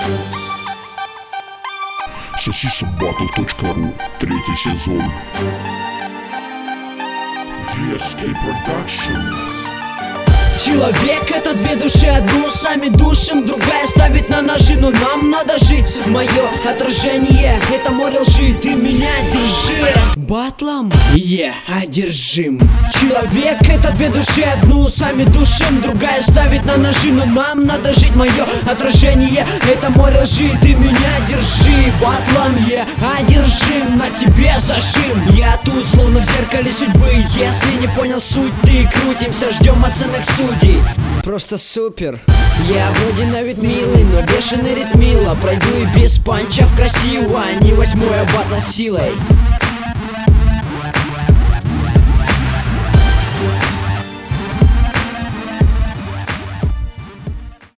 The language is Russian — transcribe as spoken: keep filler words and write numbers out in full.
Сосисабатл точка ру, третий сезон. джи эс кей Production. Человек — это две души, одну сами душим, другая ставит на ножи. Но нам надо жить, мое отражение — это море лжи, ты меня держи. Батлом я одержим. Человек — это две души, одну сами душим, другая ставит на ножи. Но нам надо жить, мое отражение — это море лжи, ты меня держи. Батлом я одержим, на тебе зажим. Я тут словно в зеркале судьбы, если не понял суть ты, крутимся, ждем оценок судей. Просто супер. Я вроде на вид милый, но бешеный ритмила. Пройду и без панчев красиво, не возьму я батл силой.